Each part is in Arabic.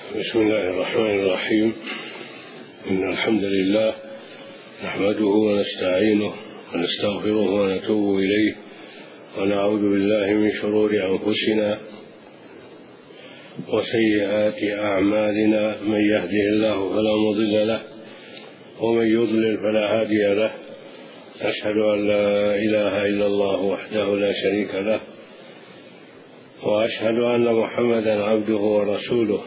بسم الله الرحمن الرحيم. إن الحمد لله نحمده ونستعينه ونستغفره ونتوب إليه ونعوذ بالله من شرور أنفسنا وسيئات أعمالنا. من يهده الله فلا مضل له ومن يضلل فلا هادي له. أشهد أن لا إله إلا الله وحده لا شريك له، وأشهد أن محمدا عبده ورسوله،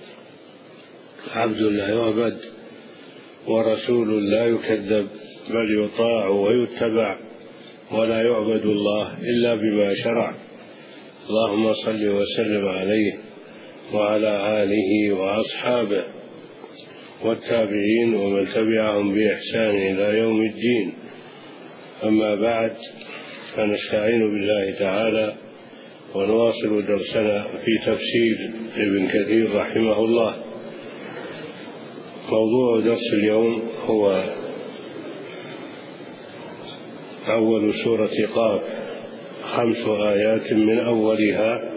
عبد لا يعبد ورسول لا يكذب، بل يطاع ويتبع، ولا يعبد الله إلا بما شرع. اللهم صل وسلم عليه وعلى آله وأصحابه والتابعين ومن تبعهم بإحسان إلى يوم الدين. أما بعد، فنستعين بالله تعالى ونواصل درسنا في تفسير ابن كثير رحمه الله. موضوع درس اليوم هو أول سورة قاف، 5 آيات من أولها،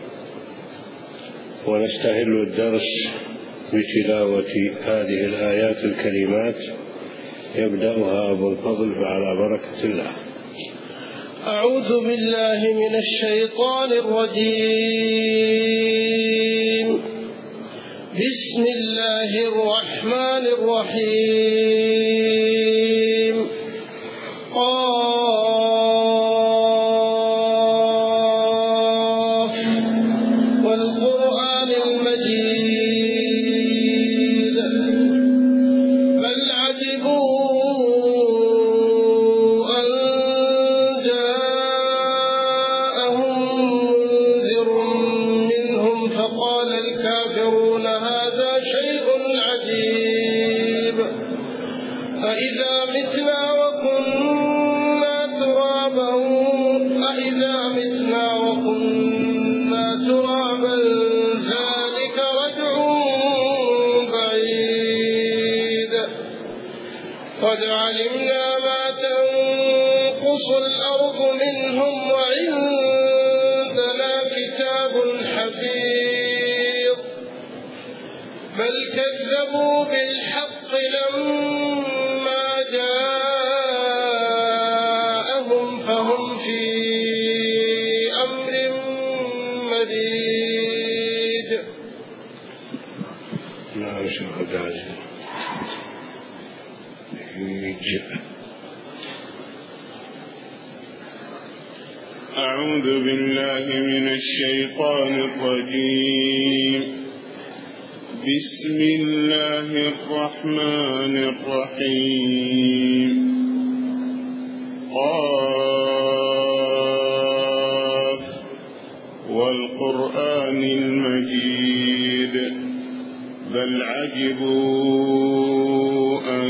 ونستهل الدرس بتلاوة هذه الآيات الكريمات. يبدأها أبو الفضل فعلى بركة الله. أعوذ بالله من الشيطان الرجيم. بسم الله الرحمن الرحيم. قاف والقرآن المجيد بل عجبوا أن جاءهم منذر منهم فقال الكافرون هذا شيء عجيب. أإذا متنا وكنا ترابا ذلك رجع بعيد. قد علمنا ما تنقص الأرض منهم وعندنا كتاب حفيظ. بل كذبوا بالحق لما جاءهم فهم في أمر مريج. نعم، شكرا جزيلا. أعوذ بالله من الشيطان الرجيم. بسم الله الرحمن الرحيم. قاف والقرآن المجيد بل عجبوا أن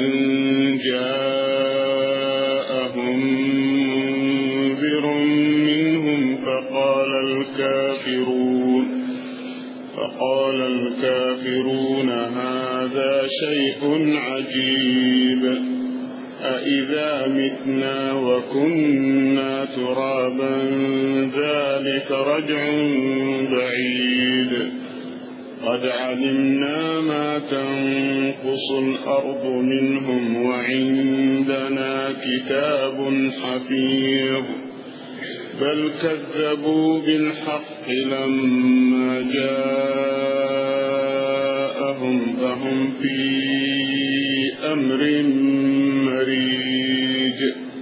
جاءهم منذر منهم فقال الكافرون هذا شيء عجيب. أإذا متنا وكنا ترابا ذلك رجع بعيد. قد علمنا ما تنقص الأرض منهم وعندنا كتاب حفيظ. بل كذبوا بالحق لما جاءهم فهم في أمر مريج.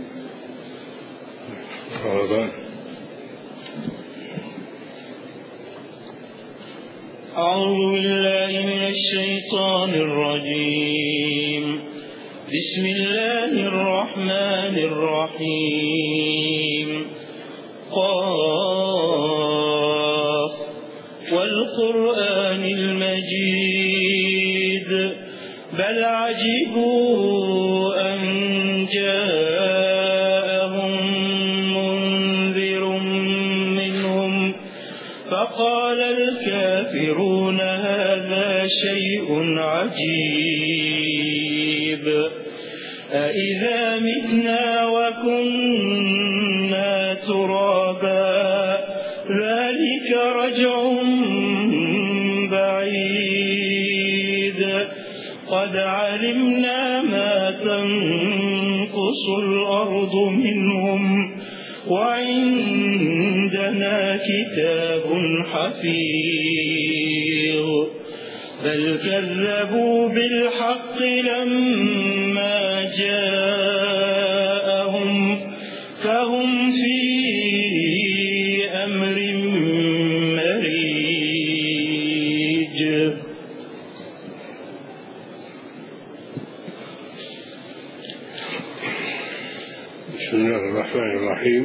أعوذ بالله من الشيطان الرجيم. بسم الله الرحمن الرحيم. قاف والقرآن المجيد بل عجبوا أن جاءهم منذر منهم فقال الكافرون هذا شيء عجيب. أإذا متنا وكنا ترابا ذلك رجع بعيد. قد علمنا ما تنقص الأرض منهم وعندنا كتاب حفيظ بل كذبوا بالحق لما جاءهم فهم في أمر مريج. بسم الله الرحمن الرحيم.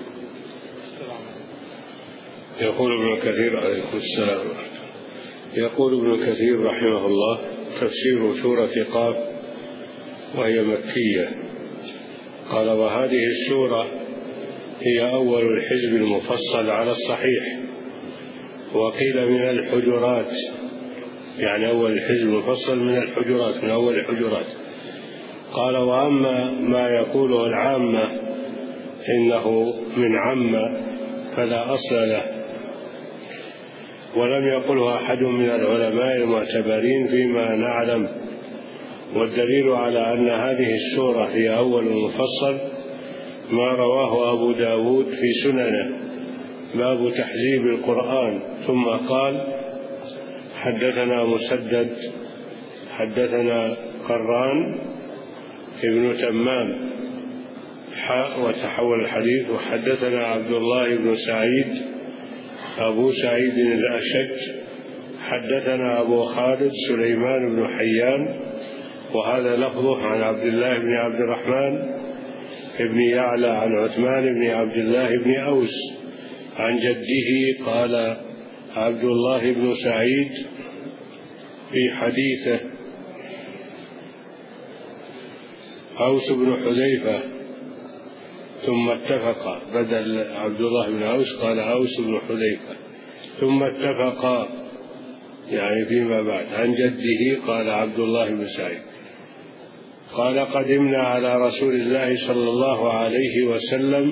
يقول ابن كثير عليكم السلام، يقول ابن كثير رحمه الله: تفسير سورة قاف وهي مكية. قال: وهذه السورة هي أول الحزب المفصل على الصحيح، وقيل من الحجرات، يعني أول الحزب المفصل من الحجرات، من أول الحجرات. قال: وأما ما يقوله العامة إنه من عامة فلا أصل له، ولم يقله أحد من العلماء المعتبرين فيما نعلم. والدليل على أن هذه السورة هي أول المفصل ما رواه أبو داود في سننه باب تحزيب القرآن، ثم قال: حدثنا مسدد حدثنا قران ابن تمام وتحول الحديث، وحدثنا عبد الله بن سعيد أبو سعيد الأشج حدثنا أبو خالد سليمان بن حيان، وهذا لفظه عن عبد الله بن عبد الرحمن بن يعلى عن عثمان بن عبد الله بن أوس عن جده. قال عبد الله بن سعيد في حديثه: أوس بن حذيفة، ثم اتفق، بدل عبد الله بن أوس قال أوس بن حذيفة، ثم اتفق يعني فيما بعد. عن جده قال عبد الله بن سعيد قال: قدمنا على رسول الله صلى الله عليه وسلم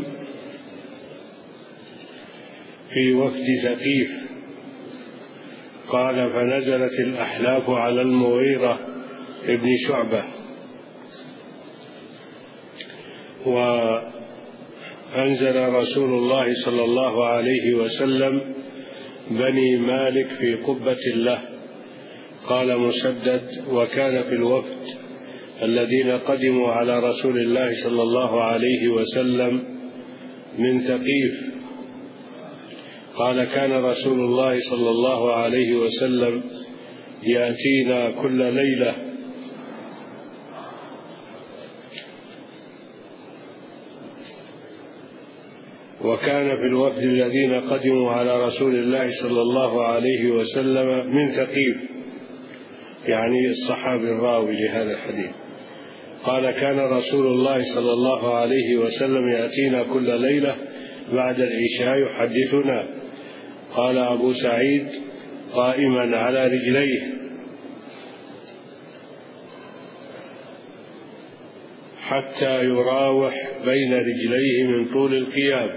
في وفد ثقيف. قال: فنزلت الأحلاف على المغيرة ابن شعبة، وأنزل رسول الله صلى الله عليه وسلم بني مالك في قبة له. قال مسدد: وكان في الوفد الذين قدموا على رسول الله صلى الله عليه وسلم من ثقيف. قال: كان رسول الله صلى الله عليه وسلم يأتينا كل ليلة وكان في الوفد الذين قدموا على رسول الله صلى الله عليه وسلم من ثقيف، يعني الصحابي الراوي لهذا الحديث. قال: كان رسول الله صلى الله عليه وسلم يأتينا كل ليلة بعد العشاء يحدثنا. قال أبو سعيد: قائما على رجليه حتى يراوح بين رجليه من طول القيام.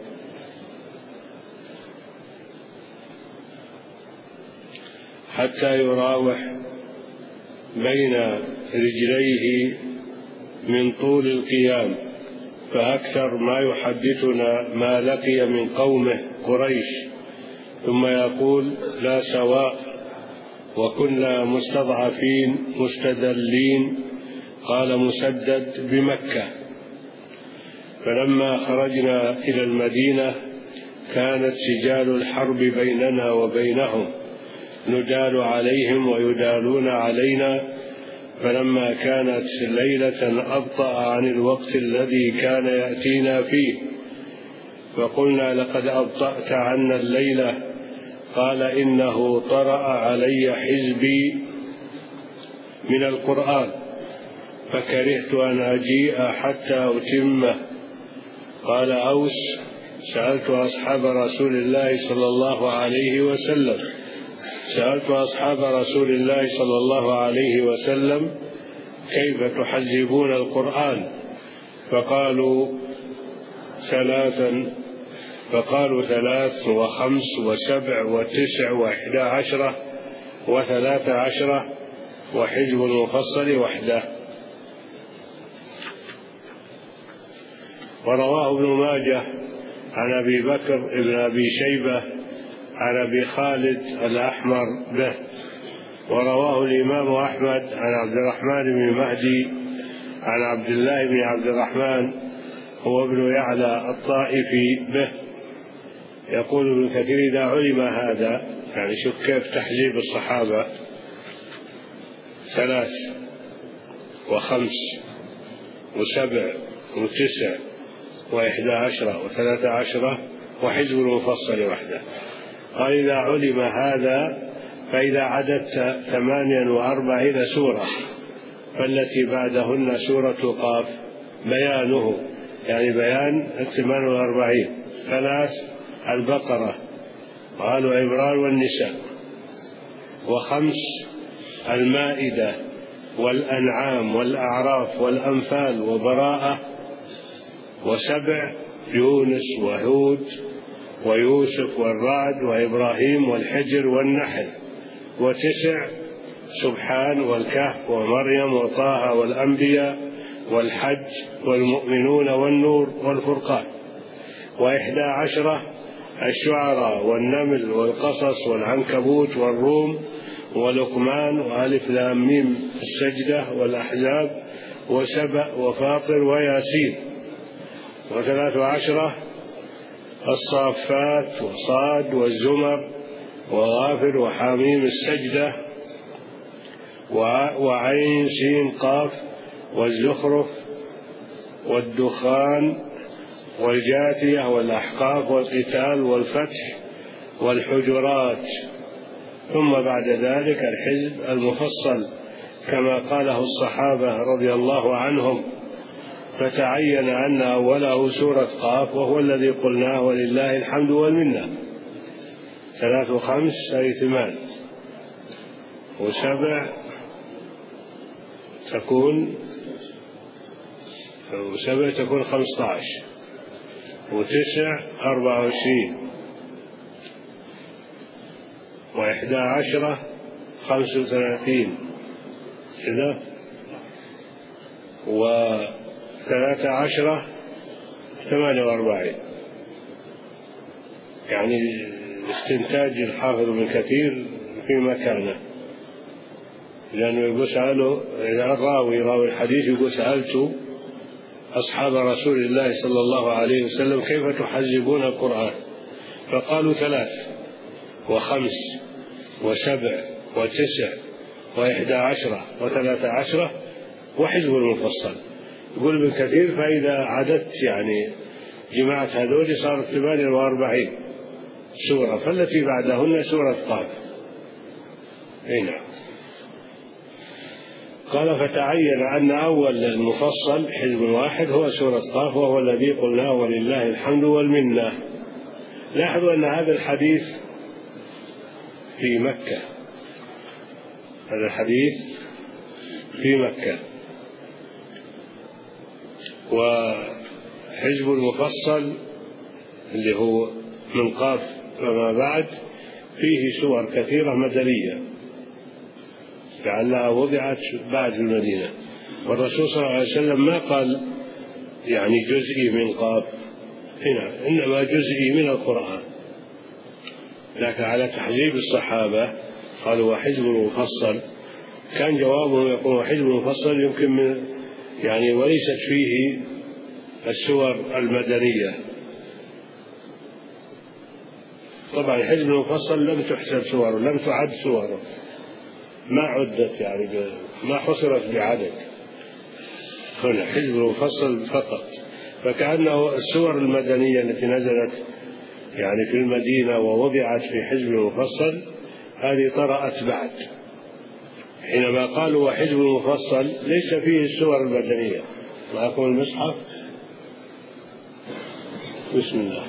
حتى يراوح بين رجليه من طول القيام، فأكثر ما يحدثنا ما لقي من قومه قريش، ثم يقول: لا سواء، وكنا مستضعفين مستذلين. قال مسدد: بمكة. فلما خرجنا إلى المدينة كانت سجال الحرب بيننا وبينهم، ندال عليهم ويدالون علينا. فلما كانت ليلة أبطأ عن الوقت الذي كان يأتينا فيه، فقلنا: لقد أبطأت عنا الليلة. قال: إنه طرأ علي حزبي من القرآن فكرهت أن أجيء حتى أتمه. قال أوس: سألت أصحاب رسول الله صلى الله عليه وسلم كيف تحزبون القرآن؟ فقالوا 3 و5 و7 و9 و11 و13. وحزب المفصل وحده. ورواه ابن ماجه عن أبي بكر بن أبي شيبة عن أبي خالد الأحمر به. ورواه الإمام أحمد عن عبد الرحمن بن مهدي عن عبد الله بن عبد الرحمن هو ابن يعلى الطائفي به. يقول ابن كثير: إذا علم هذا، يعني شوف كيف تحزيب الصحابة، 3 و5 و7 و9 و11 و13 وحزب المفصل وحده. قال: إذا علم هذا فإذا عددت 48 سورة فالتي بعدهن سورة قاف بيانه، يعني بيان 48، 3 البقرة وآل عمران والنساء، 5 المائدة والأنعام والأعراف والأنفال وبراءة، 7 يونس وهود ويوسف والرعد وإبراهيم والحجر والنحل، 9 سبحان والكهف ومريم وطه والأنبياء والحج والمؤمنون والنور والفرقان، 11 الشعراء والنمل والقصص والعنكبوت والروم ولقمان وألف لام ميم السجدة والأحزاب وسبأ وفاطر وياسين، 13 الصافات وصاد والزمر وغافر وحاميم السجدة وعين سين قاف والزخرف والدخان والجاثية والأحقاف والقتال والفتح والحجرات. ثم بعد ذلك الحزب المفصل كما قاله الصحابة رضي الله عنهم، فتعين أن أوله سورة قاف وهو الذي قلناه ولله الحمد والمنة، 3 و5 أي 8 و7 تكون 15 و9 24 و11 35 كذا، و13 48. يعني استنتاج الحافظ ابن كثير في مكانه، لأنه يقول سأله راوي الحديث يقول: سألت أصحاب رسول الله صلى الله عليه وسلم كيف تحزبون القرآن؟ فقالوا 3 و5 و7 و9 و11 و13 وحزب المفصل. يقول ابن كثير: فإذا عددت يعني جماعة هذول صارت 48 سورة، فالتي بعدهن سورة قاف. نعم. قال: فتعين أن أول المفصل حزب واحد هو سورة قاف وهو الذي قلناه ولله الحمد والمنة. لاحظوا أن هذا الحديث في مكة، هذا الحديث في مكة، وحزب المفصل اللي هو من قاف فما بعد فيه سور كثيرة مدنية لعلها وضعت بعد المدينة، والرسول صلى الله عليه وسلم ما قال يعني جزئي من قاف هنا، إنما جزئي من القرآن. لكن على تحزيب الصحابة قالوا وحزب المفصل، كان جوابهم يقول وحزب المفصل يمكن من يعني وليست فيه السور المدنية. طبعا حزب المفصل لم تحسب سوره، لم تعد سوره، ما عدت يعني ما حصرت بعدد، هنا حزب المفصل فقط. فكأنه السور المدنية التي نزلت يعني في المدينة ووضعت في حزب المفصل هذه طرأت بعد، حينما قالوا وحزب المفصل ليس فيه السور المدنية. معكم المصحف؟ بسم الله.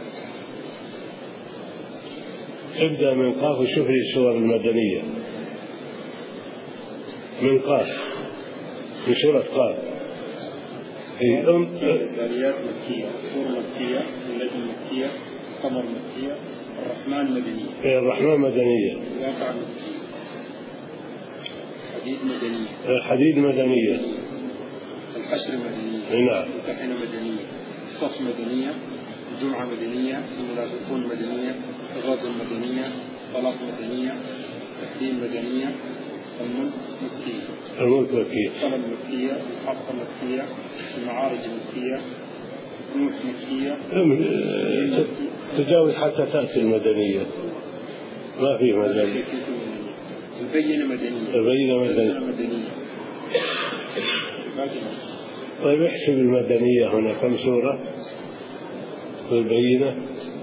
ابدأ من قاف وشوف لي السور المدنية من قاف، من سورة قاف. الجاريات مكية، سورة مكية، النجم مكية، قمر مكية، الرحمن مدنية. الرحمن مدنية. الواقع مكية. الحديد مدنية. الحشر مدنية. نعم. الممتحنة مدنية. الصف مدنية. الجمعة مدنية. المنافقون مدنية. الغد مدنية. طلاق مدنية. تحريم مدنية. الملك مكية. طلب مكية. الحفصة مكية. المعارج مكية. نوح مكية. تجاوز حتى تأتي المدنية، ما في مدنية. البينة مدنية. طيب احسب المدنية هنا كم سورة؟ والبينة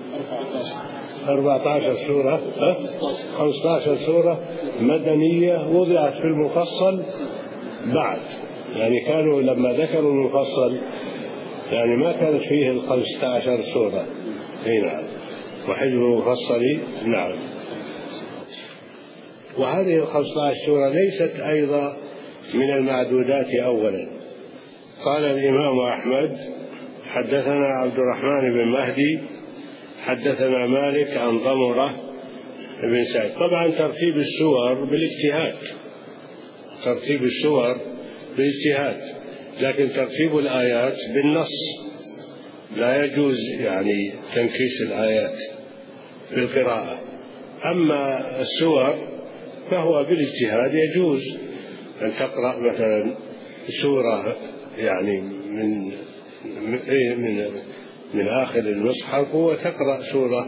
14 سورة، 15 سورة مدنية وضعت في المفصل بعد، يعني كانوا لما ذكروا المفصل يعني ما كانت فيه 15 سورة. نعم. وحزب المفصل. نعم. وهذه 15 سورة ليست أيضا من المعدودات أولا. قال الإمام أحمد حدثنا عبد الرحمن بن مهدي حدثنا مالك عن ضمرة بن سعيد. طبعا ترتيب السور بالاجتهاد، لكن ترتيب الآيات بالنص، لا يجوز يعني تنكيس الآيات بالقراءة. أما السور فهو بالاجتهاد يجوز أن تقرأ مثلا سورة يعني من آخر المصحف وتقرأ سورة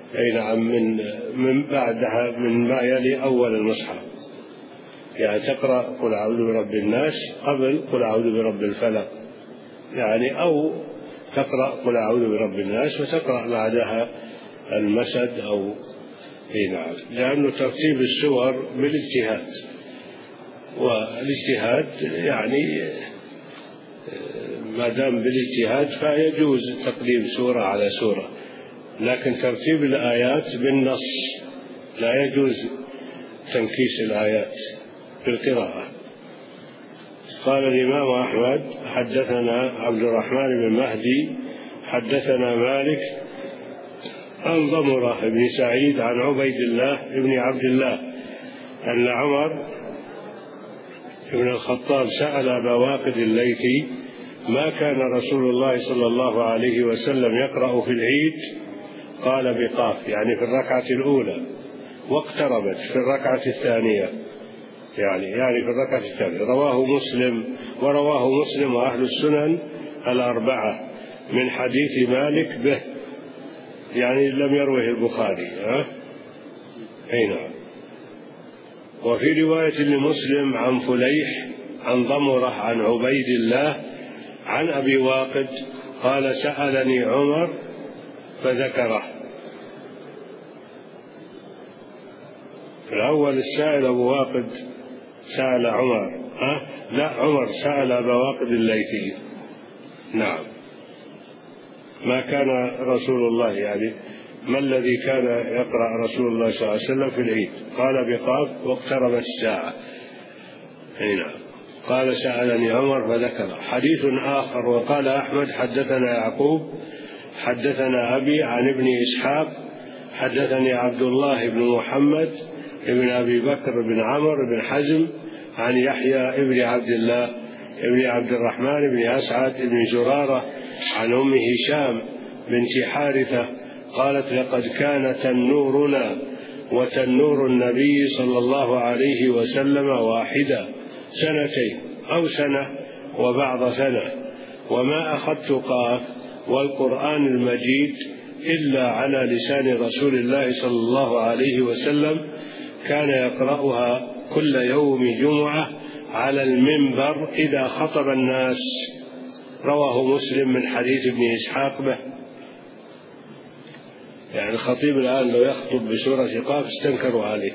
من بعدها من ما يلي أول المصحف، يعني تقرأ قل أعوذ برب الناس قبل قل أعوذ برب الفلق، يعني أو تقرأ قل أعوذ برب الناس وتقرأ بعدها المسد أو نعم، لأنه ترتيب السور بالاجتهاد، والاجتهاد يعني ما دام بالاجتهاد فيجوز تقديم سورة على سورة، لكن ترتيب الآيات بالنص لا يجوز تنكيس الآيات بالقراءة. قال الإمام أحمد حدثنا عبد الرحمن بن مهدي حدثنا مالك عن ضمرة بن سعيد عن عبيد الله بن عبد الله أن عمر بن الخطاب سأل أبا واقد الليثي ما كان رسول الله صلى الله عليه وسلم يقرأ في العيد؟ قال بقاف، يعني في الركعة الأولى، واقتربت في الركعة الثانية، يعني في الركعة الثانية. رواه مسلم وأهل السنن الأربعة من حديث مالك به، يعني لم يروه البخاري. نعم. وفي رواية لمسلم عن فليح عن ضمرة عن عبيد الله عن أبي واقد قال سألني عمر فذكره. الأول السائل أبو واقد سأل عمر، لا عمر سأل أبا واقد الليثي. نعم. ما كان رسول الله يعني ما الذي كان يقرأ رسول الله صلى الله عليه وسلم في العيد؟ قال بقاف واقتربت الساعة. نعم. قال سألني عمر فذكر. حديث آخر وقال أحمد حدثنا يعقوب حدثنا أبي عن ابن إسحاق حدثني عبد الله بن محمد ابن أبي بكر بن عمرو بن حزم عن يحيى ابن عبد الله ابن عبد الرحمن بن أسعد بن زرارة عن أم هشام بنت حارثة قالت لقد كان تنورنا وتنور النبي صلى الله عليه وسلم واحدة سنتين أو سنة وبعض سنة، وما أخذت قاف والقرآن المجيد إلا على لسان رسول الله صلى الله عليه وسلم، كان يقرأها كل يوم جمعة على المنبر إذا خطب الناس. رواه مسلم من حديث ابن إسحاق به. يعني الخطيب الآن لو يخطب بسورة قاف استنكروا عليه.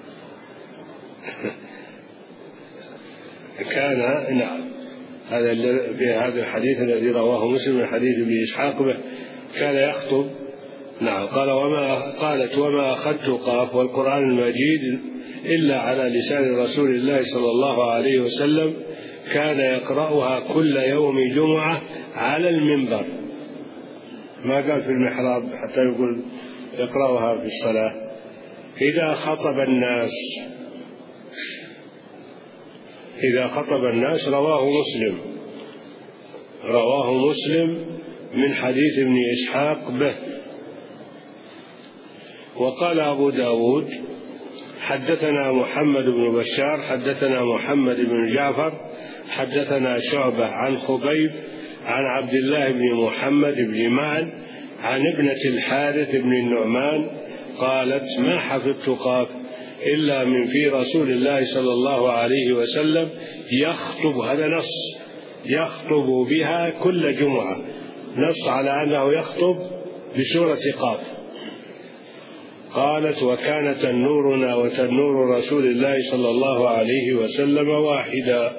كان نعم هذا الحديث الذي رواه مسلم من حديث ابن إسحاق به كان يخطب. نعم. قالت وما أخذت قاف والقرآن المجيد إلا على لسان رسول الله صلى الله عليه وسلم، كان يقرأها كل يوم جمعة على المنبر، ما قال في المحراب حتى يقول يقرأها في الصلاة، إذا خطب الناس. إذا خطب الناس رواه مسلم من حديث ابن إسحاق به. وقال أبو داود حدثنا محمد بن بشار حدثنا محمد بن جعفر حدثنا شعبة عن خبيب عن عبد الله بن محمد بن معن عن ابنة الحارث بن النعمان قالت ما حفظت قاف إلا من في رسول الله صلى الله عليه وسلم يخطب، هذا نص، يخطب بها كل جمعة، نص على أنه يخطب بسورة قاف. قالت وكان تنورنا وتنور رسول الله صلى الله عليه وسلم واحدا.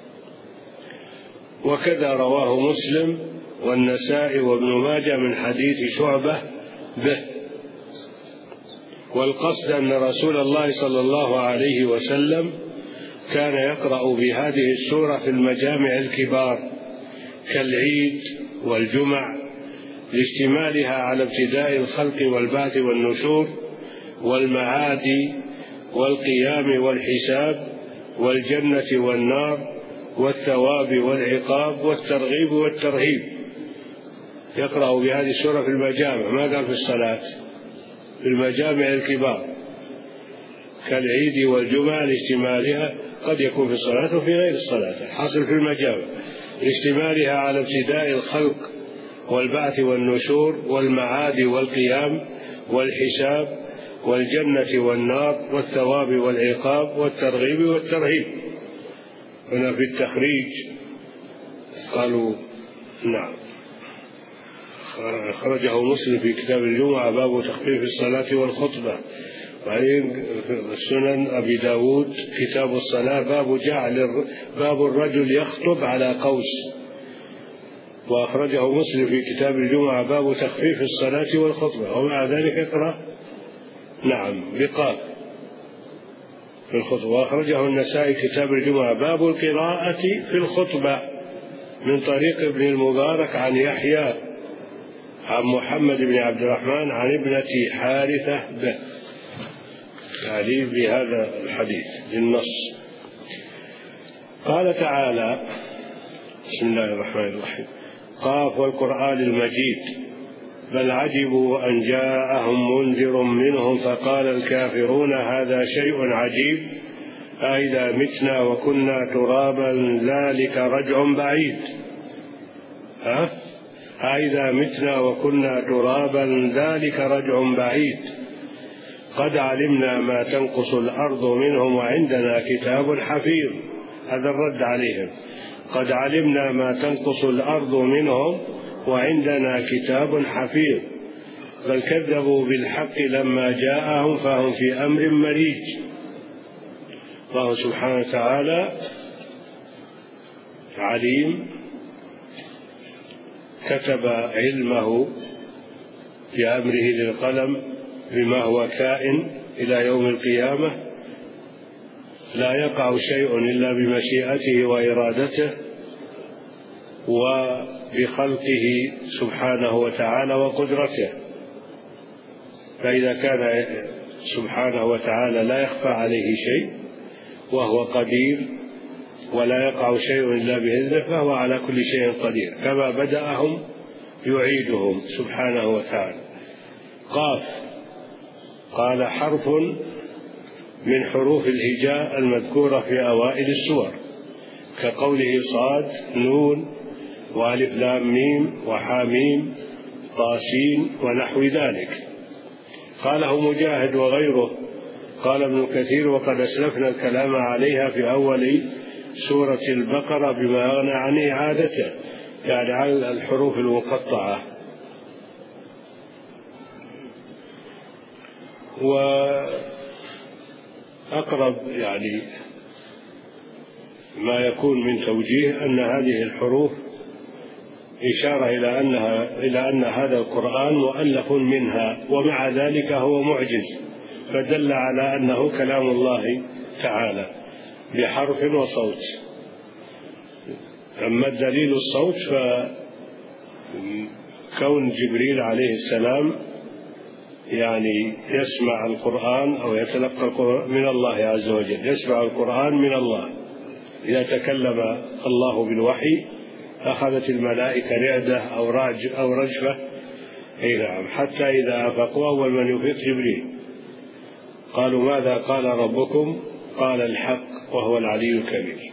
وكذا رواه مسلم والنسائي وابن ماجه من حديث شعبة به. والقصد أن رسول الله صلى الله عليه وسلم كان يقرأ بهذه السورة في المجامع الكبار كالعيد والجمع لاشتمالها على ابتداء الخلق والبعث والنشور والمعاد والقيام والحساب والجنة والنار والثواب والعقاب والترغيب والترهيب. يقرأ بهذه السورة في المجامع، ما قال في الصلاة، في المجامع الكبار كالعيد والجمعة لاشتمالها، قد يكون في الصلاة وفي غير الصلاة، الحاصل في المجامع لاشتمالها على ابتداء الخلق والبعث والنشور والمعاد والقيام والحساب والجنة والنار والثواب والعقاب والترغيب والترهيب. هنا في التخريج قالوا نعم أخرجه مسلم في كتاب الجمعة باب تخفيف الصلاة والخطبة. وبعدين السنن أبي داود كتاب الصلاة باب الرجل يخطب على قوس. وأخرجه مسلم في كتاب الجمعة باب تخفيف الصلاة والخطبة، ومع ذلك اقرأ نعم بقاف في الخطبة. وأخرجه النسائي كتاب الجمعة باب القراءة في الخطبة من طريق ابن المبارك عن يحيى عن محمد بن عبد الرحمن عن ابنة حارثة به، يعني بهذا الحديث بالنص. قال تعالى بسم الله الرحمن الرحيم قاف والقرآن المجيد بل عجبوا أن جاءهم منذر منهم فقال الكافرون هذا شيء عجيب أإذا متنا وكنا ترابا ذلك رجع بعيد. أإذا متنا وكنا ترابا ذلك رجع بعيد قد علمنا ما تنقص الأرض منهم وعندنا كتاب حفيظ. هذا الرد عليهم، قد علمنا ما تنقص الأرض منهم وعندنا كتاب حفيظ بل كذبوا بالحق لما جاءهم فهم في أمر مريج. الله سبحانه وتعالى عليم، كتب علمه في أمره للقلم بما هو كائن إلى يوم القيامة، لا يقع شيء إلا بمشيئته وإرادته وبخلقه سبحانه وتعالى وقدرته. فإذا كان سبحانه وتعالى لا يخفى عليه شيء وهو قدير ولا يقع شيء إلا بإذنه فهو على كل شيء قدير، كما بدأهم يعيدهم سبحانه وتعالى. قاف قال حرف من حروف الهجاء المذكورة في أوائل السور كقوله صاد نون وألف لام ميم وحاميم طاسين ونحو ذلك. قاله مجاهد وغيره. قال ابن كثير وقد أسلفنا الكلام عليها في أول سورة البقرة بما أغنى عن إعادته، يعني على الحروف المقطعة. وأقرب يعني ما يكون من توجيه أن هذه الحروف إشارة إلى أن هذا القرآن مؤلف منها، ومع ذلك هو معجز، فدل على أنه كلام الله تعالى بحرف وصوت. أما الدليل الصوت فكون جبريل عليه السلام يعني يسمع القرآن أو يتلقى القرآن من الله عز وجل، يسمع القرآن من الله، إذا تكلم الله بالوحي أخذت الملائكة رعدة أو رجفة. أي نعم. حتى إذا أفقوا أول من يفيق جبريل. قالوا ماذا قال ربكم؟ قال الحق وهو العلي الكبير.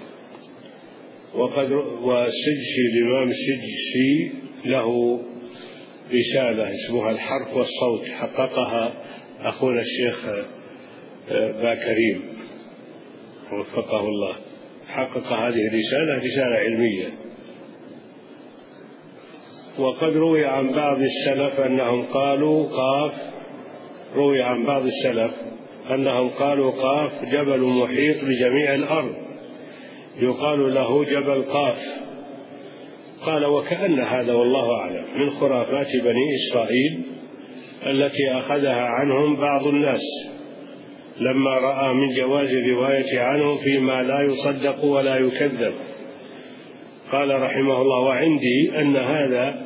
والسجسي الإمام السجسي له رسالة اسمها الحرف والصوت، حققها أخونا الشيخ باكريم وفقه الله، حقق هذه الرسالة، رسالة علمية. وقد روي عن بعض السلف أنهم قالوا قاف، روي عن بعض السلف أنهم قالوا قاف جبل محيط بجميع الأرض يقال له جبل قاف. قال وكأن هذا والله أعلم من خرافات بني إسرائيل التي أخذها عنهم بعض الناس لما رأى من جواز الرواية عنهم فيما لا يصدق ولا يكذب. قال رحمه الله وعندي أن هذا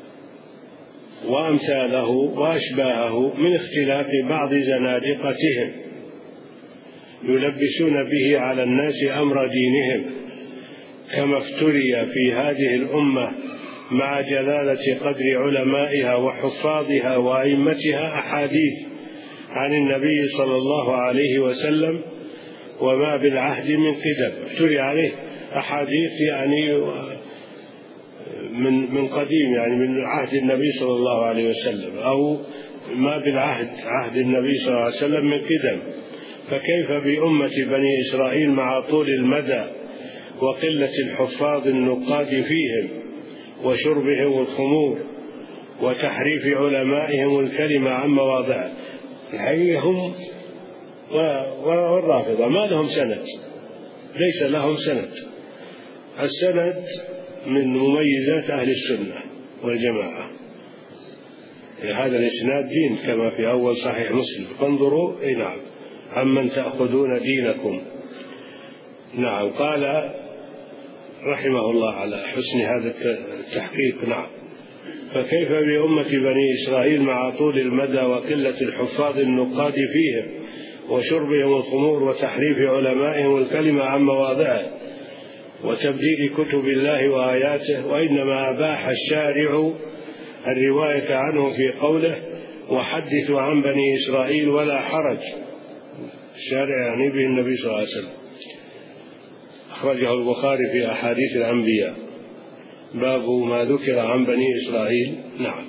وأمثاله وأشباهه من اختلاف بعض زنادقتهم يلبسون به على الناس أمر دينهم، كما افتري في هذه الأمة مع جلالة قدر علمائها وحفاظها وأئمتها أحاديث عن النبي صلى الله عليه وسلم وما بالعهد من قدم. افتري عليه أحاديث يعني من قديم، يعني من عهد النبي صلى الله عليه وسلم، أو ما بالعهد عهد النبي صلى الله عليه وسلم من قدم. فكيف بأمة بني إسرائيل مع طول المدى وقلة الحفاظ النقاد فيهم وشربهم الخمور وتحريف علمائهم الكلمة عن مواضعه. الحقيقة هم والرافضة ما لهم سند، ليس لهم سند. السند من مميزات أهل السنة والجماعة. هذا الإسناد دين كما في أول صحيح مسلم. فانظروا نعم عمن تأخذون دينكم. نعم. قال رحمه الله على حسن هذا التحقيق. نعم. فكيف بأمة بني إسرائيل مع طول المدى وقلة الحفاظ النقاد فيهم وشربهم الخمور وتحريف علمائهم الكلمة عن مواضعه وتبديل كتب الله وآياته، وإنما أباح الشارع الرواية عنه في قوله وحدثوا عن بني إسرائيل ولا حرج. الشارع يعني به النبي صلى الله عليه وسلم. أخرجه البخاري في أحاديث الأنبياء باب ما ذكر عن بني إسرائيل. نعم.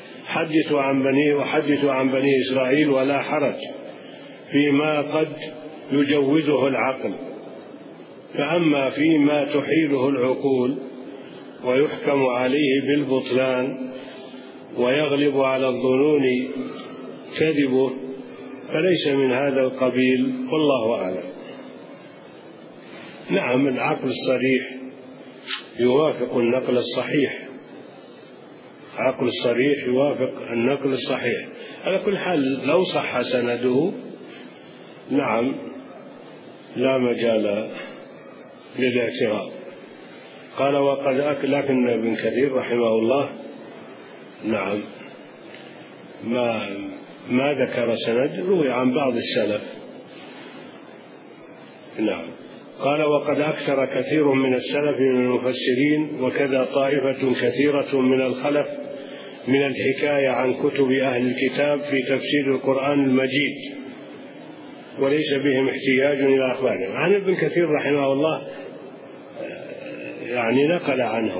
وحدثوا عن بني إسرائيل ولا حرج فيما قد يجوزه العقل، فأما فيما تحيله العقول ويحكم عليه بالبطلان ويغلب على الظنون كذبه فليس من هذا القبيل والله أعلم. نعم. العقل الصريح يوافق النقل الصحيح، عقل الصريح يوافق النقل الصحيح. على كل حال لو صح سنده نعم لا مجال للاعتراض. قال وقد لكن ابن كثير رحمه الله نعم ما ذكر سند، روي عن بعض السلف. نعم. قال وقد أكثر كثير من السلف من المفسرين وكذا طائفة كثيرة من الخلف من الحكاية عن كتب أهل الكتاب في تفسير القرآن المجيد، وليس بهم احتياج إلى أخبارهم. عن ابن كثير رحمه الله يعني نقل عنه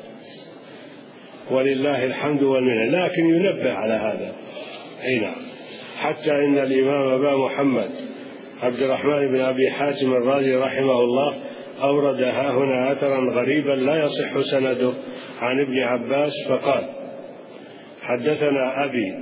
ولله الحمد والمنة، لكن ينبه على هذا. أي نعم. حتى إن الإمام أبا محمد عبد الرحمن بن أبي حاتم الرازي رحمه الله أورد هنا أثرا غريبا لا يصح سنده عن ابن عباس فقال حدثنا أبي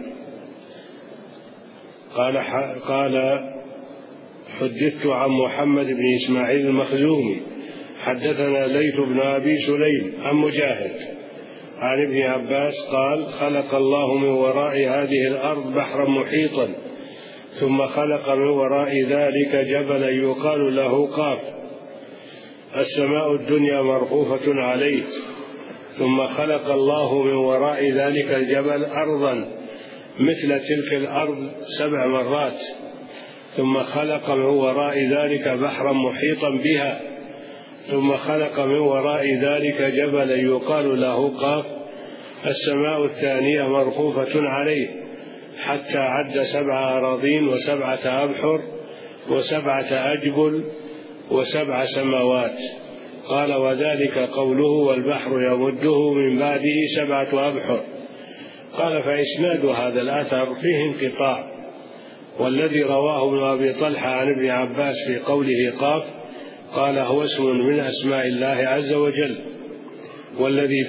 قال حدثت عن محمد بن إسماعيل المخزومي حدثنا ليث بن أبي سليم عن مجاهد عن ابن عباس قال خلق الله من وراء هذه الأرض بحرا محيطا ثم خلق من وراء ذلك جبلا يقال له قاف، السماء الدنيا مرفوفة عليه، ثم خلق الله من وراء ذلك الجبل أرضا مثل تلك الأرض 7 مرات، ثم خلق من وراء ذلك بحرا محيطا بها، ثم خلق من وراء ذلك جبلا يقال له قاف، السماء الثانية مرفوفة عليه، حتى عد 7 أراضين و7 أبحر و7 أجبل و7 سماوات. قال وذلك قوله والبحر يمده من بعده 7 أبحر. قال فإسناد هذا الأثر فيه انقطاع، والذي رواه ابن أبي طلحة عن ابن عباس في قوله قاف قال هو اسم من أسماء الله عز وجل. والذي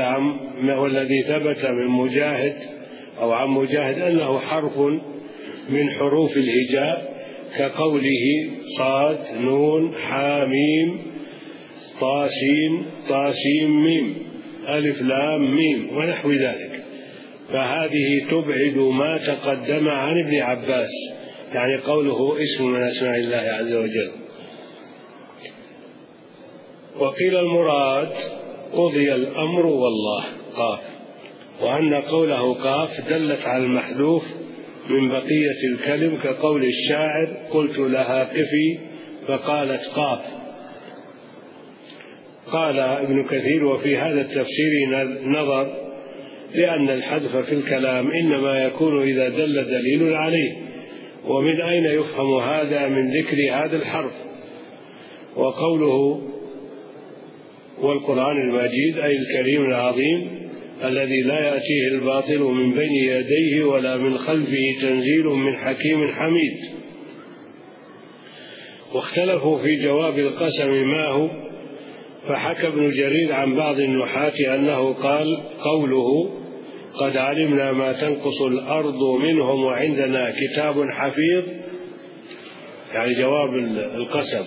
ثبت من مجاهد أو عن مجاهد أنه حرف من حروف الهجاء، كقوله صاد نون حاميم طاسين ميم ألف لام ميم ونحو ذلك. فهذه تبعد ما تقدم عن ابن عباس، يعني قوله اسم من أسماء الله عز وجل. وقيل المراد قضي الأمر والله قاف، وأن قوله قاف دلت على المحذوف من بقية الكلم، كقول الشاعر قلت لها قفي فقالت قاف. قال ابن كثير وفي هذا التفسير نظر، لأن الحذف في الكلام إنما يكون إذا دل دليل عليه، ومن أين يفهم هذا من ذكر هذا الحرف؟ وقوله والقرآن المجيد أي الكريم العظيم الذي لا يأتيه الباطل من بين يديه ولا من خلفه تنزيل من حكيم حميد. واختلفوا في جواب القسم ما هو، فحكى ابن جرير عن بعض النحاة أنه قال قوله قد علمنا ما تنقص الأرض منهم وعندنا كتاب حفيظ، يعني جواب القسم.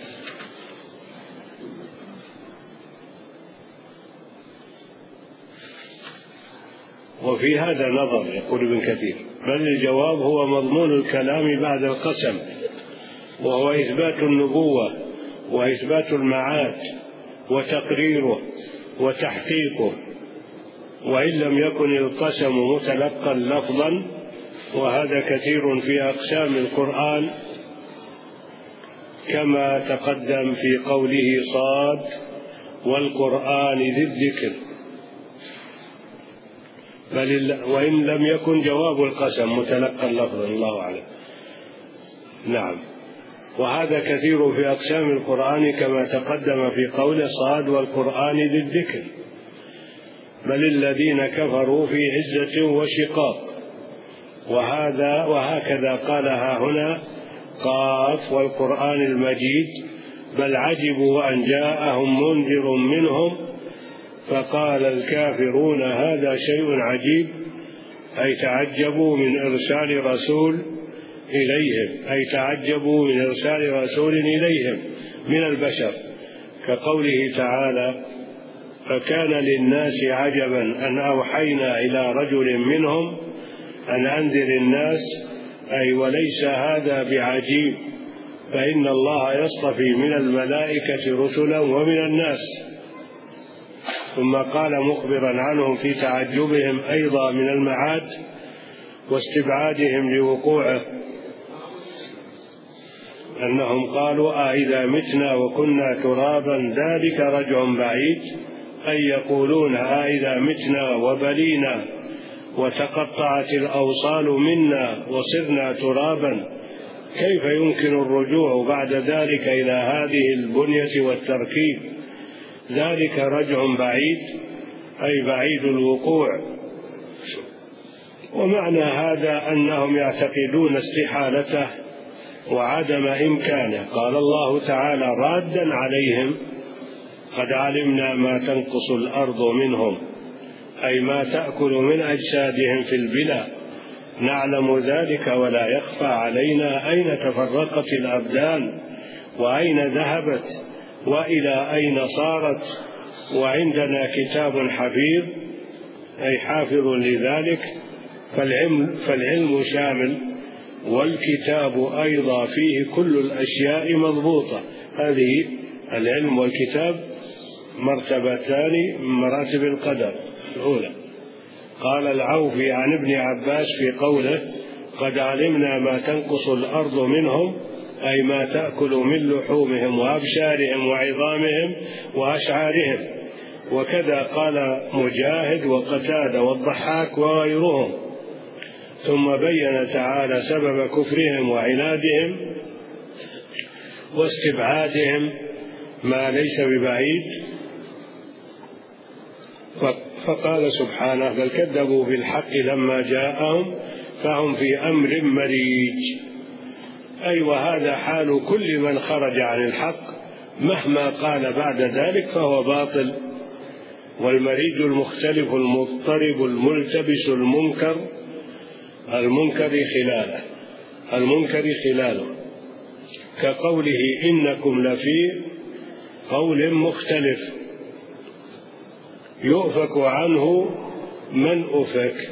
وفي هذا نظر يقول ابن كثير، بل الجواب هو مضمون الكلام بعد القسم، وهو إثبات النبوة وإثبات المعاد وتقريره وتحقيقه، وإن لم يكن القسم متلقا لفظا، وهذا كثير في أقسام القرآن كما تقدم في قوله صاد والقرآن ذي الذكر، بل وإن لم يكن جواب القسم متلقا لفظا، الله أعلم. نعم، وهذا كثير في أقسام القرآن كما تقدم في قول صاد والقرآن ذي الذكر، بل الذين كفروا في عزة وشقاق. وهكذا قالها هنا قاف والقرآن المجيد، بل عجبوا أن جاءهم منذر منهم فقال الكافرون هذا شيء عجيب، أي تعجبوا من إرسال رسول إليهم، أي تعجبوا من إرسال رسول إليهم من البشر، كقوله تعالى فكان للناس عجبا أن أوحينا إلى رجل منهم أن أنذر الناس، أي وليس هذا بعجيب، فإن الله يصطفي من الملائكة رسلا ومن الناس. ثم قال مخبرا عنهم في تعجبهم أيضا من المعاد واستبعادهم لوقوعه، أنهم قالوا أإذا متنا وكنا ترابا ذلك رجع بعيد، أي يقولون أإذا متنا وبلينا وتقطعت الأوصال منا وصرنا ترابا كيف يمكن الرجوع بعد ذلك إلى هذه البنية والتركيب، ذلك رجع بعيد أي بعيد الوقوع. ومعنى هذا أنهم يعتقدون استحالته وعدم إمكانه. قال الله تعالى رادا عليهم قد علمنا ما تنقص الأرض منهم، أي ما تأكل من أجسادهم في البلى، نعلم ذلك ولا يخفى علينا أين تفرقت الأبدان وأين ذهبت وإلى أين صارت، وعندنا كتاب حفيظ أي حافظ لذلك، فالعلم شامل، والكتاب أيضا فيه كل الأشياء مضبوطة. هذه العلم والكتاب مرتبتان من مراتب القدر الأولى. قال العوفي عن ابن عباس في قوله قد علمنا ما تنقص الأرض منهم، أي ما تأكل من لحومهم وأبشارهم وعظامهم وأشعارهم. وكذا قال مجاهد وقتادة والضحاك وغيرهم. ثم بين تعالى سبب كفرهم وعنادهم واستبعادهم ما ليس ببعيد، فقال سبحانه: بل كذبوا بالحق لما جاءهم فهم في أمر مريج. أي وهذا حال كل من خرج عن الحق مهما قال بعد ذلك فهو باطل. والمريج المختلف المضطرب الملتبس المنكر خلاله كقوله: إنكم لفي قول مختلف يؤفك عنه من أفك.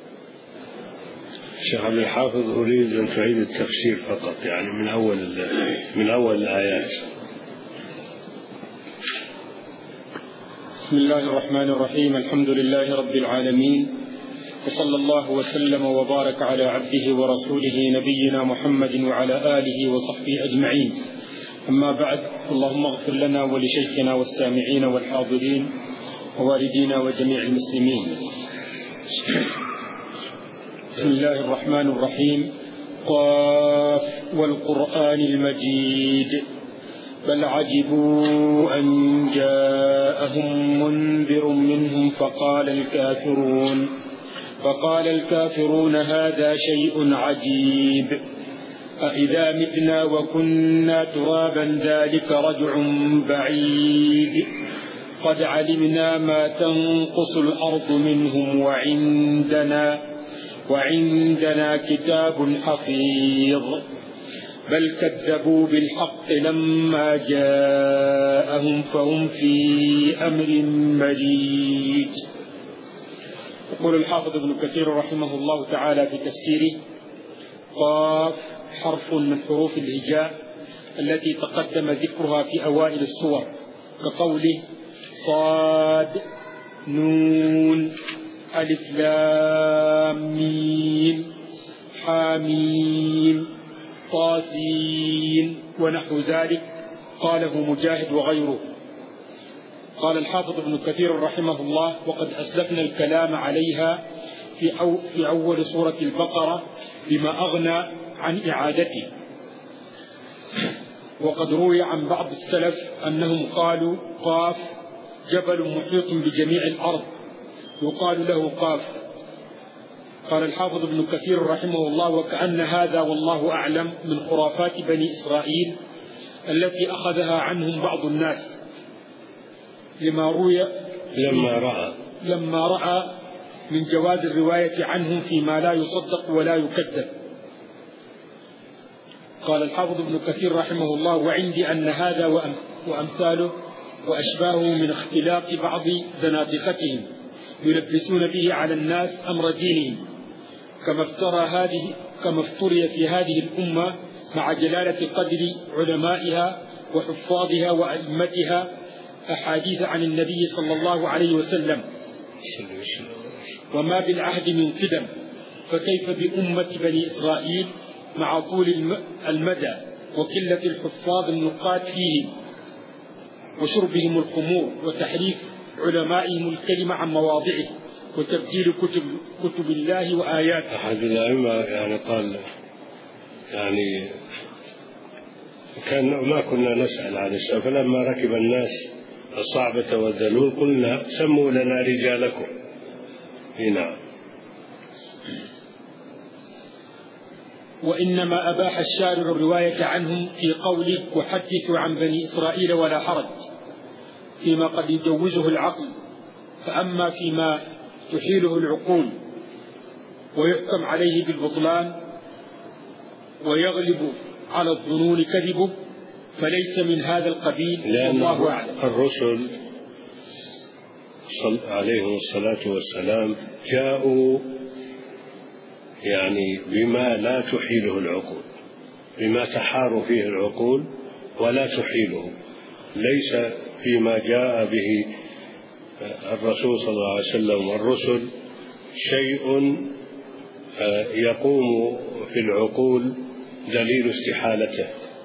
شيخ عبد الحافظ أريد أن تعيد التفسير فقط، يعني من أول الآيات. بسم الله الرحمن الرحيم. الحمد لله رب العالمين، وصلى الله وسلم وبارك على عبده ورسوله نبينا محمد وعلى آله وصحبه أجمعين. أما بعد، اللهم اغفر لنا ولشيخنا والسامعين والحاضرين ووالدينا وجميع المسلمين. بسم الله الرحمن الرحيم. قاف والقرآن المجيد، بل عجبوا أن جاءهم منذر منهم فقال الكافرون هذا شيء عجيب، أإذا متنا وكنا ترابا ذلك رجع بعيد، قد علمنا ما تنقص الأرض منهم وعندنا كتاب حفيظ، بل كذبوا بالحق لما جاءهم فهم في أمر مريج. يقول الحافظ ابن كثير رحمه الله تعالى في تفسيره: قاف حرف من حروف الهجاء التي تقدم ذكرها في أوائل السور، كقوله: صاد نون ألف لام ميم حاميم طاسين ونحو ذلك، قاله مجاهد وغيره. قال الحافظ ابن كثير رحمه الله: وقد أسلفنا الكلام عليها في أول سورة البقرة بما أغنى عن إعادته. وقد روي عن بعض السلف أنهم قالوا: قاف جبل محيط بجميع الأرض يقال له قاف. قال الحافظ ابن كثير رحمه الله: وكأن هذا والله أعلم من خرافات بني إسرائيل التي أخذها عنهم بعض الناس لما رأى من جواز الرواية عنهم فيما لا يصدق ولا يكذب. قال الحافظ ابن كثير رحمه الله: وعندي أن هذا وأمثاله وأشباهه من اختلاق بعض زنادقتهم يلبسون به على الناس أمر دينهم، كما افتري في هذه الأمة مع جلالة قدر علمائها وحفاظها وأئمتها أحاديث عن النبي صلى الله عليه وسلم، وما بالعهد من قدم، فكيف بأمة بني إسرائيل مع طول المدى وقلة الحفاظ النقاد فيهم وشربهم الخمور وتحريف علمائهم الكلمة عن مواضعه وتبديل كتب الله وآياته. أحد الأئمة قال ما كنا نسأل عن السؤال، فلما ركب الناس الصعبة والذلول قلنا: سموا لنا رجالكم. نعم. وإنما أباح الشارع الرواية عنهم في قوله: وحدثوا عن بني إسرائيل ولا حرج، فيما قد يجوزه العقل. فأما فيما تحيله العقول ويحكم عليه بالبطلان ويغلب على الظنون كذبه فليس من هذا القبيل، والله أعلم. الرسل عليهم الصلاة والسلام جاءوا بما لا تحيله العقول، بما تحار فيه العقول ولا تحيله. ليس فيما جاء به الرسول صلى الله عليه وسلم والرسل شيء يقوم في العقول دليل استحالته،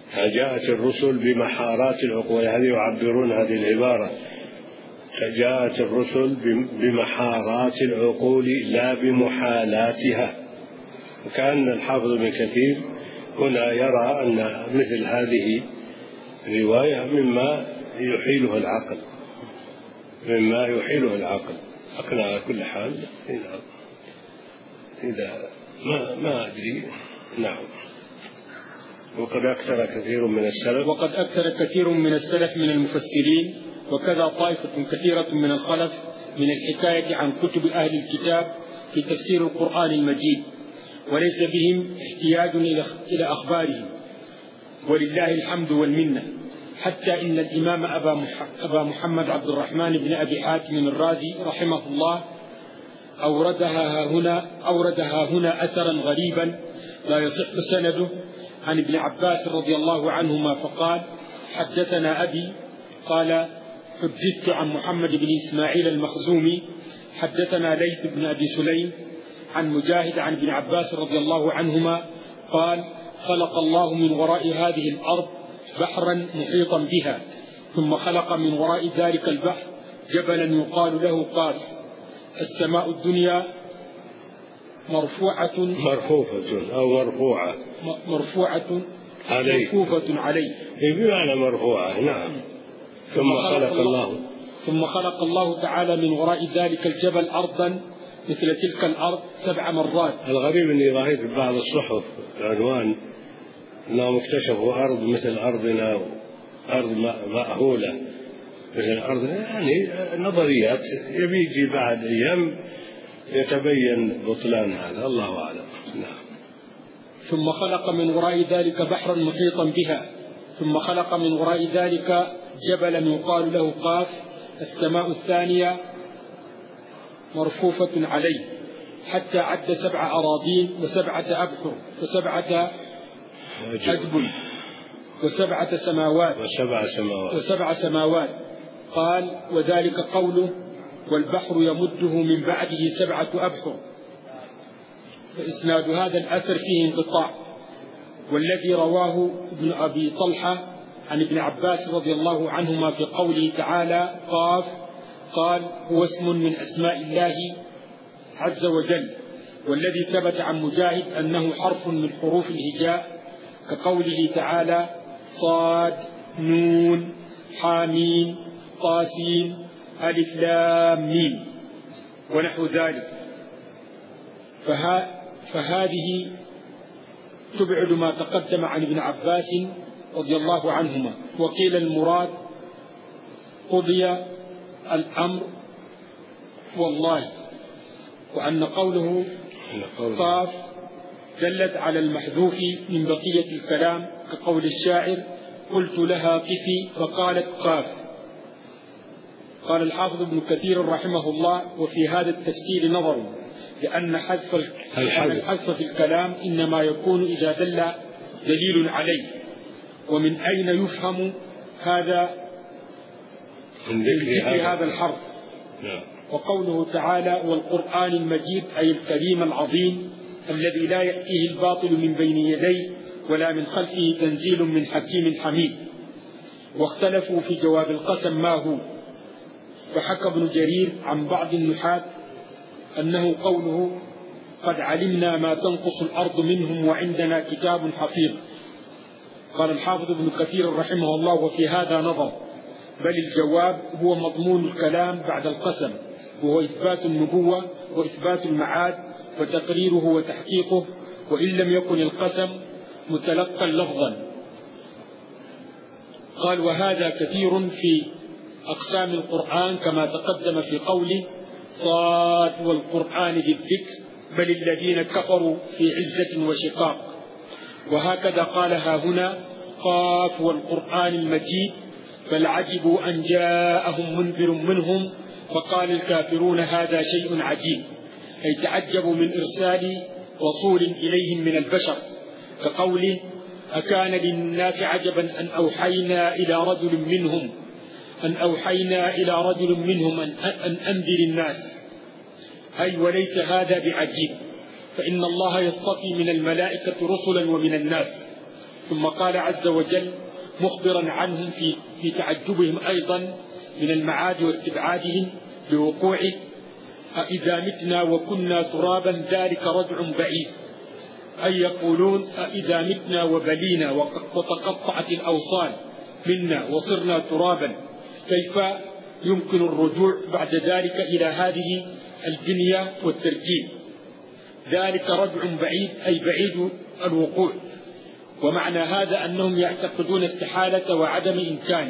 جاءت الرسل بمحارات العقول، هذه يعبرون هذه العبارة، جاءت الرسل بمحارات العقول لا بمحالاتها. وكأن الحافظ ابن كثير هنا يرى أن مثل هذه رواية مما يحيله العقل، لكن على كل حال إذا ما أدري. نعم. وقد أكثر كثير من السلف من المفسرين، وكذا طائفة كثيرة من الخلف من الحكاية عن كتب أهل الكتاب في تفسير القرآن المجيد، وليس بهم احتياج إلى أخبارهم، ولله الحمد والمنة. حتى إن الإمام أبا محمد عبد الرحمن بن أبي حاتم الرازي رحمه الله أوردها هنا أثرا غريبا لا يصح سنده عن ابن عباس رضي الله عنهما، فقال: حدثنا أبي قال: حدثت عن محمد بن إسماعيل المخزومي حدثنا ليث بن أبي سليم عن مجاهد عن ابن عباس رضي الله عنهما قال: خلق الله من وراء هذه الأرض بحرا محيطا بها، ثم خلق من وراء ذلك البحر جبلا يقال له قاف. السماء الدنيا مرفوفة عليه بمعنى مرفوعة. نعم. ثم خلق الله تعالى من وراء ذلك الجبل أرضا مثل تلك الأرض 7 مرات. الغريب أني رأيت بعض الصحف عنوان أنهم اكتشفوا أرض مثل أرضنا، أرض مأهولة مثل أرضنا، يعني نظريات يبيجي بعد أيام يتبين بطلان هذا، الله أعلم. نعم. ثم خلق من وراء ذلك بحرا محيطا بها، ثم خلق من وراء ذلك جبلا يقال له قاف. السماء الثانية مرفوفة عليه، حتى عد 7 أراضين و7 أبحر و7 أجبل و7 سماوات. قال: وذلك قوله: والبحر يمده من بعده 7 أبحر. فإسناد هذا الأثر فيه انقطاع، والذي رواه ابن أبي طلحة عن ابن عباس رضي الله عنهما في قوله تعالى قاف، قال: هو اسم من أسماء الله عز وجل. والذي ثبت عن مجاهد أنه حرف من حروف الهجاء، كقوله تعالى صاد نون حامين طاسين ألف لام ميم ونحو ذلك. فهذه تبعد ما تقدم عن ابن عباس رضي الله عنهما. وقيل المراد قضي الأمر والله، وأن قوله قاف دلت على المحذوف من بقية الكلام، كقول الشاعر: قلت لها قفي فقالت قاف. قال الحافظ ابن كثير رحمه الله: وفي هذا التفسير نظر، لأن الحذف في الكلام إنما يكون إذا دل دليل عليه. ومن أين يفهم هذا؟ من ذكر هذا الحرف. وقوله تعالى: والقرآن المجيد، أي الكريم العظيم الذي لا يأتيه الباطل من بين يديه ولا من خلفه، تنزيل من حكيم حميد. واختلفوا في جواب القسم ما هو، فحكى ابن جرير عن بعض النحاة أنه قوله: قد علمنا ما تنقص الأرض منهم وعندنا كتاب حفيظ. قال الحافظ ابن كثير رحمه الله: وفي هذا نظر، بل الجواب هو مضمون الكلام بعد القسم، وهو إثبات النبوة وإثبات المعاد وتقريره وتحقيقه، وإن لم يكن القسم متلقى لفظا. قال: وهذا كثير في أقسام القرآن، كما تقدم في قوله صاد والقرآن ذي الذكر بل الذين كفروا في عزة وشقاق. وهكذا قالها هنا قاف والقرآن المجيد، بل عجبوا أن جاءهم منذر منهم فقال الكافرون هذا شيء عجيب، أي تعجبوا من إرسال رسول إليهم من البشر، كقوله: أكان للناس عجبا أن أوحينا إلى رجل منهم أن أنذر الناس، أي وليس هذا بعجيب، فإن الله يصطفي من الملائكة رسلا ومن الناس، ثم قال عز وجل مخبرا عنهم في تعجبهم أيضا من المعاد واستبعادهم لوقوعه: أإذا متنا وكنا ترابا ذلك رجع بعيد. أي يقولون أإذا متنا وبلينا وتقطعت الأوصال منا وصرنا ترابا كيف يمكن الرجوع بعد ذلك إلى هذه البنية والتركيب؟ ذلك رجع بعيد أي بعيد الوقوع. ومعنى هذا أنهم يعتقدون استحالته وعدم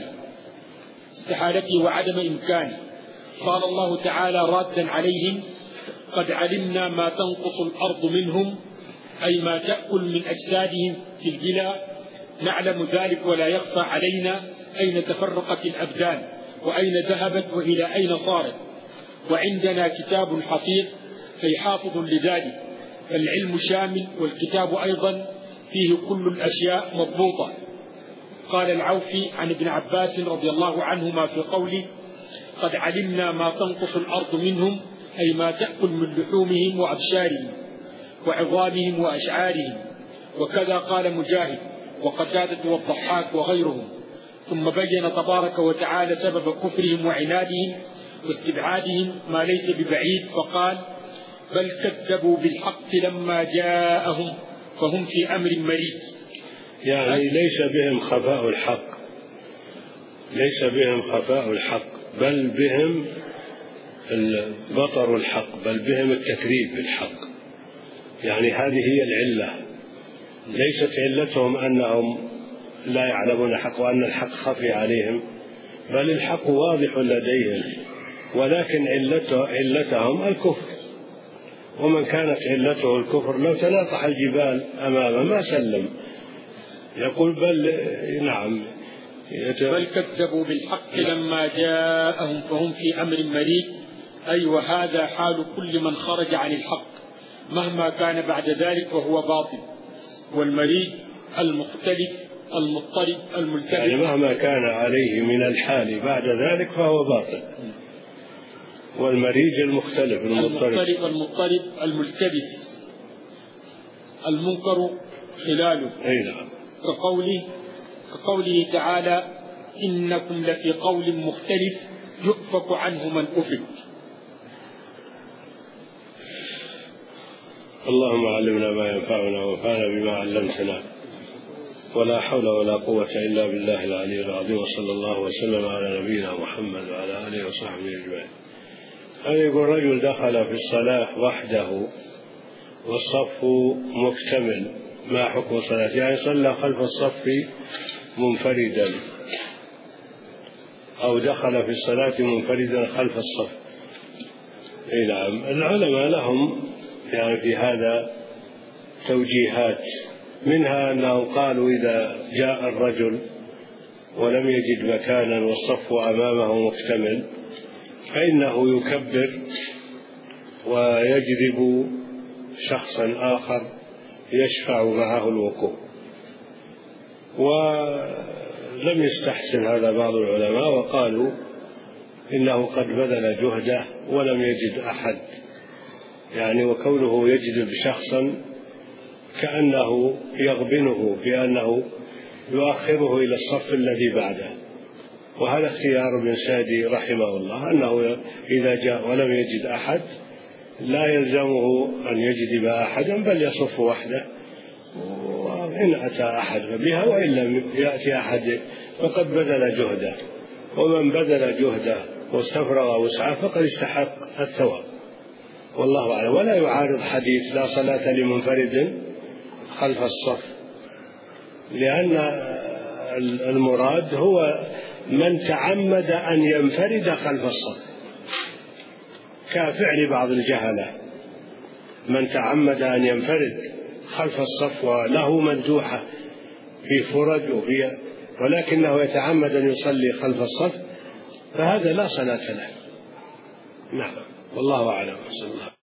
إمكانه. قال الله تعالى رادا عليهم: قد علمنا ما تنقص الأرض منهم، أي ما تأكل من أجسادهم في البلا، نعلم ذلك ولا يخفى علينا أين تفرقت الأبدان وأين ذهبت وإلى أين صارت، وعندنا كتاب حفيظ أي حافظ لذلك، فالعلم شامل والكتاب أيضا فيه كل الأشياء مضبوطة. قال العوفي عن ابن عباس رضي الله عنهما في قوله: قد علمنا ما تنقص الأرض منهم، أي ما تأكل من لحومهم وأبشارهم وعظامهم وأشعارهم. وكذا قال مجاهد وقتادة والضحاك وغيرهم. ثم بين تبارك وتعالى سبب كفرهم وعنادهم واستبعادهم ما ليس ببعيد، فقال: بل كذبوا بالحق لما جاءهم فهم في أمر مريج. يعني ليس بهم خفاء الحق، بل بهم بطر الحق، بل بهم التكذيب بالحق. يعني هذه هي العلة، ليست علتهم أنهم لا يعلمون الحق وأن الحق خفي عليهم، بل الحق واضح لديهم، ولكن علتهم الكفر. ومن كانت علته الكفر لو تناطح الجبال أمامه ما سلم. يقول بل كذبوا بالحق لما جاءهم فهم في أمر مريج، أي وهذا حال كل من خرج عن الحق مهما كان بعد ذلك وهو باطل. والمريج المختلف المضطرب الملتبس، يعني مهما كان عليه من الحال بعد ذلك فهو باطل. والمريج المختلف المضطرب الملتبس المنكر خلاله. نعم. كقوله تعالى: إنكم لفي قول مختلف يؤفك عنه من أفك. اللهم علمنا ما ينفعنا وانفعنا بما علمتنا، ولا حول ولا قوة إلا بالله العلي العظيم. وصلى الله وسلم على نبينا محمد وعلى آله وصحبه أجمعين. هذا يقول: رجل دخل في الصلاة وحده والصف مكتمل، ما حكم صلاته؟ يعني صلى خلف الصف منفردا، أو دخل في الصلاة منفردا خلف الصف. نعم. العلماء لهم يعني في هذا توجيهات، منها أنهم قالوا إذا جاء الرجل ولم يجد مكانا والصف أمامه مكتمل فإنه يكبر ويجذب شخصا آخر يشفع معه الوقوف. ولم يستحسن هذا بعض العلماء، وقالوا إنه قد بذل جهده ولم يجد أحد، يعني وكونه يجذب شخصا كأنه يغبنه بأنه يؤخره إلى الصف الذي بعده. وهذا اختيار ابن سعدي رحمه الله، أنه إذا جاء ولم يجد أحد لا يلزمه أن يجذب أحدا، بل يصف وحده، وإن أتى أحد فبها، وإن لم يأتي أحد فقد بذل جهده. ومن بذل جهده واستفرغ وسعه فقد استحق الثواب، والله أعلم. ولا يعارض حديث لا صلاة لمنفرد خلف الصف، لأن المراد هو من تعمد أن ينفرد خلف الصف، كفعل بعض الجهلة، من تعمد أن ينفرد خلف الصف وله مندوحة في فرج ولكنه يتعمد أن يصلي خلف الصف، فهذا لا صلاة له. نعم، والله أعلم.